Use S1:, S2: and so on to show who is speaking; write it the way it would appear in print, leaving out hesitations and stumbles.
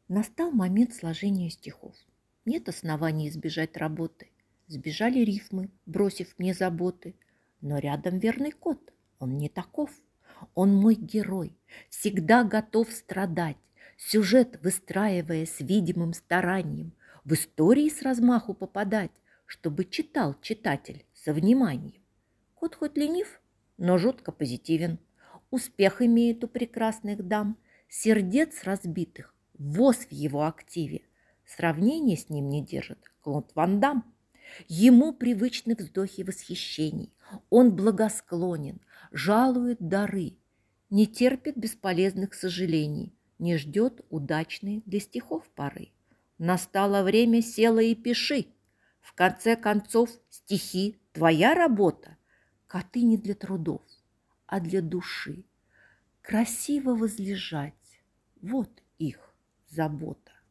S1: Настал момент сложения стихов. Нет оснований избежать работы. Сбежали рифмы, бросив мне заботы. Но рядом верный кот, он не таков. Он мой герой, всегда готов страдать, сюжет выстраивая с видимым старанием, в истории с размаху попадать, чтобы читал читатель со вниманием. Кот хоть ленив, но жутко позитивен. Успех имеет у прекрасных дам, сердец разбитых, воз в его активе. Сравнение с ним не держит Клод Ван Дам. Ему привычны вздохи восхищений. Он благосклонен, жалует дары, не терпит бесполезных сожалений, не ждет удачной для стихов поры. Настало время, села и пиши. В конце концов, стихи – твоя работа. Коты не для трудов, а для души. Красиво возлежать – вот их забота.